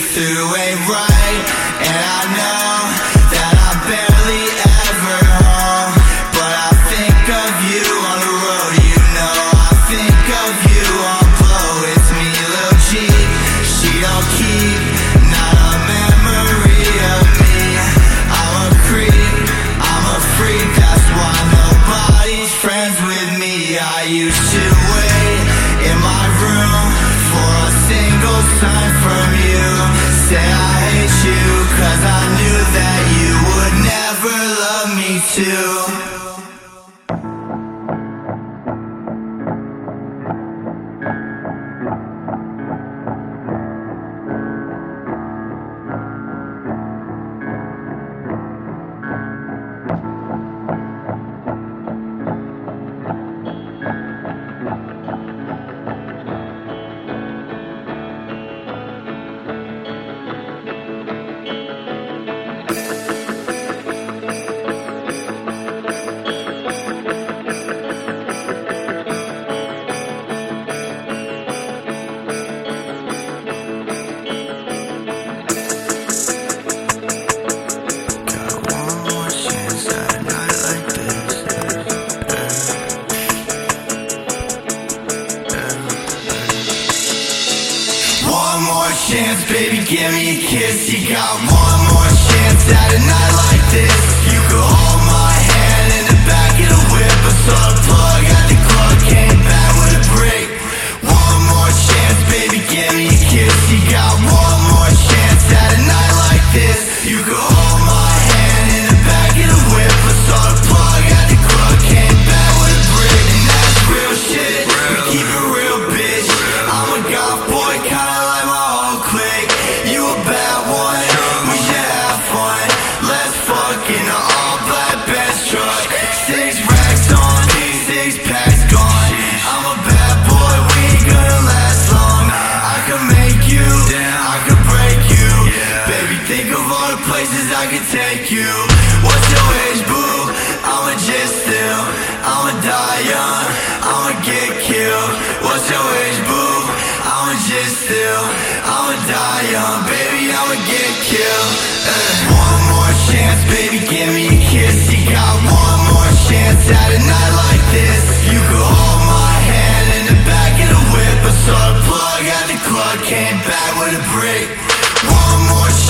through ain't right. And I know that I'm barely ever home, but I think of you on the road, you know. I think of you on blow. It's me, Lil G. She don't keep, not a memory of me. I'm a creep, I'm a freak, that's why nobody's friends with me. I used to wait in my room for a single sign from you. Say I hate you, cause I knew that you would never love me too. One more chance, baby, give me a kiss. You got one more chance at a night like this. You could hold my hand in the back of the whip. I saw the plug at the club, came back with a break. One more chance, baby, give me a kiss. You got one more chance at a night like this. You could hold my hand in the back of the whip. I saw the plug at the club, came back with a break. And that's real shit, we keep it real, bitch. I'm a goth boy, kinda like my whole clique. You a bad one, we should have fun. Let's fuck in an all-black Benz truck. 6 racks on, 6 packs gone. I'm a bad boy, we ain't gonna last long. I could make you, I could break you. Baby, think of all the places I could take you. What's your age, boo? I'ma just still, I'ma die young, I'ma get killed. What's your age, boo? I'ma just still, I'ma die young, baby, I'ma get killed. One more chance, baby, give me a kiss. You got one more chance at a night like this. You could hold my hand in the back of the whip. I saw the plug at the club, came back with a break. One more chance.